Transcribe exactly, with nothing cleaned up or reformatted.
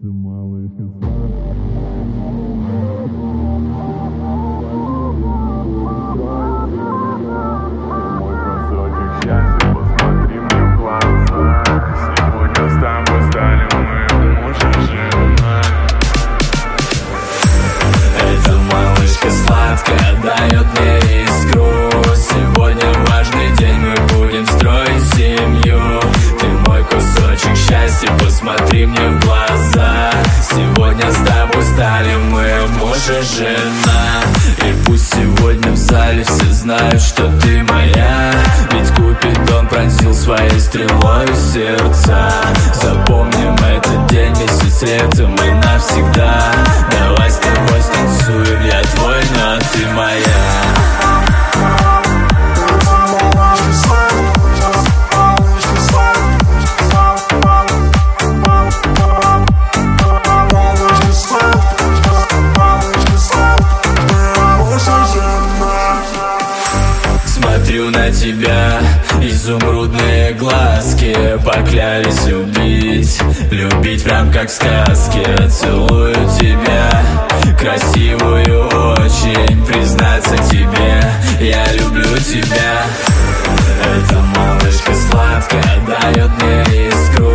Ты малышка мой кусочек счастья, посмотри мне в глаза. Сегодня с тобой стали мы муж и жена. Эта малышка сладкая дает мне искру. Сегодня важный день, мы будем строить семью. Ты мой кусочек счастья, посмотри мне в глаза. Сегодня с тобой стали мы муж и жена. И пусть сегодня в зале все знают, что ты моя. Ведь Купидон пронзил своей стрелой сердца. Запомним этот день, месяц летом и навсегда. Давай с тобой станцуем, я твой, но ты моя. Смотрю на тебя, изумрудные глазки. Поклялись любить, любить прям как в сказке. Целую тебя, красивую очень. Признаться тебе, я люблю тебя. Эта малышка сладкая дает мне искру.